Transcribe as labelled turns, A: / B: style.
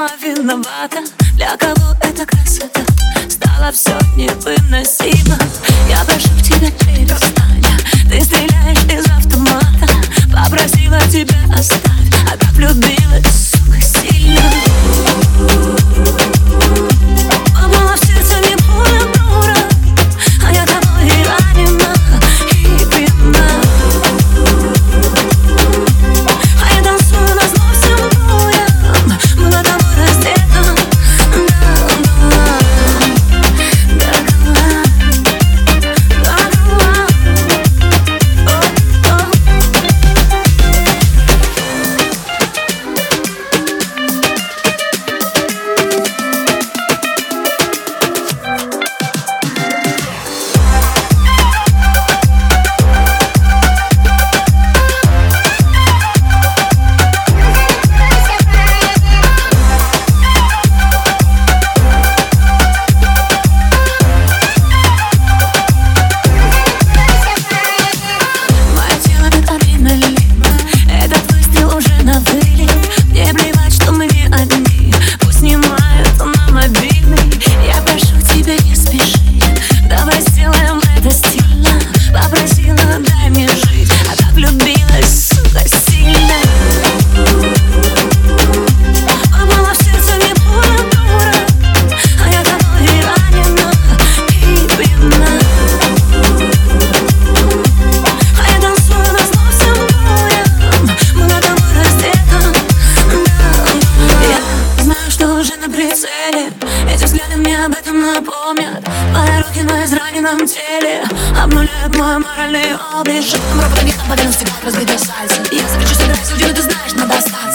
A: сама виновата. Для кого эта красота стала все невыносимо? Я прошу тебя, перестань. Ты стреляешь из автомата. Попросила тебя оставь, а так влюбилась, сука, сильно. Попала в сердце не понял, дура, а я тобой и ранена, и пьяна. А я танцую на зло всем боем. Была тобой раздета догола, догола, догола. Эти взгляды мне об этом напомнят. Мои руки на израненном теле обнуляют мой моральный облик. Жжём руку до них, на поверхности как разбитое сальце. Я закричу, собирайся, уйди, но ты знаешь, надо остаться.